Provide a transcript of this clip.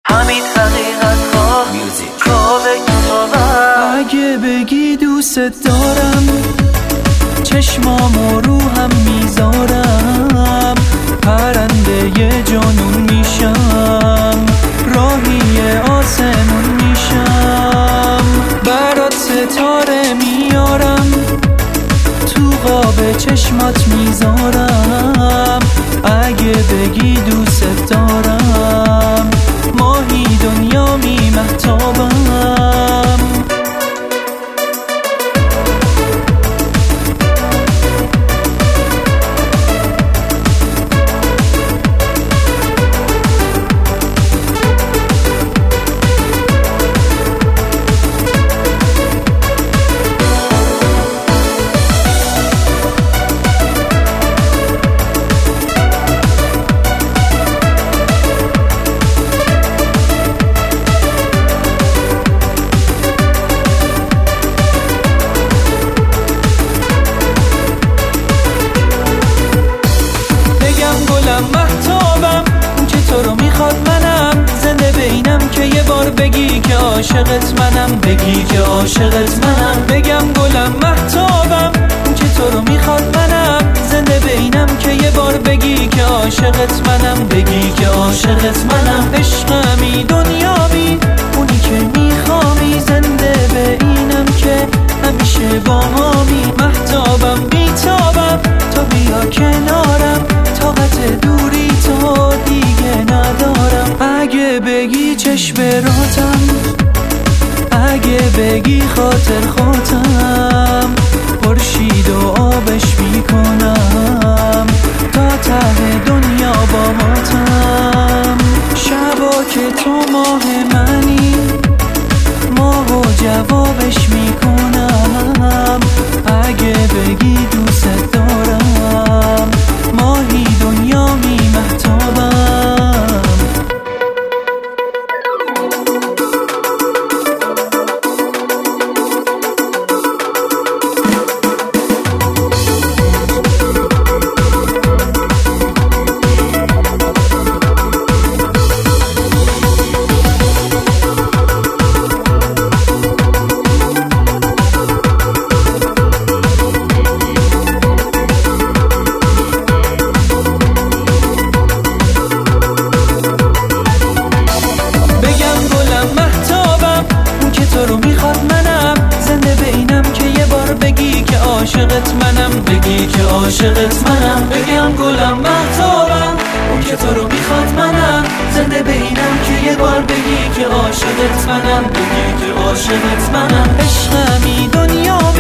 همین حقیقت ها کاوه کتابم. اگه بگی دوست دارم چشمامو رو هم میذارم، پرنده جنون میشم، راهی آسمون میشم، برات ستاره میارم، تو قاب چشمات میذارم. اگه بگی دوست دارم ماهی دنیا می مهتابم. مهتابم اون که تو رو میخواد منم، زنده بینم که یه بار بگی که عاشقت منم، بگی که عاشقت منم. بگم گلم مهتابم اون که تو رو میخواد منم، زنده بینم که یه بار بگی که عاشقت منم، بگی که عاشقت منم. عشقمی دنیامی اونی که میخوامی، زنده بینم که همیشه با همی. مهتابم بیتابم تا بیا کنارم، طاقت دوری تو دیگه ندارم. اگه بگی چشم راتم، اگه بگی خاطر خاطم، خورشید و آبش میکنم تا ته دنیا با ماتم. شبا که تو ماه منی، ماه و جوابش میکنم. اگه بگی دوست دارم ماهی دنیا می مهتابم. عاشقت منم، بگی که عاشقت منم. بگم گلم مهتابم اون که تو رو میخواد منم، زنده بینم که یه بار بگی که عاشقت منم، بگی که عاشقت منم. عشقمی دنیا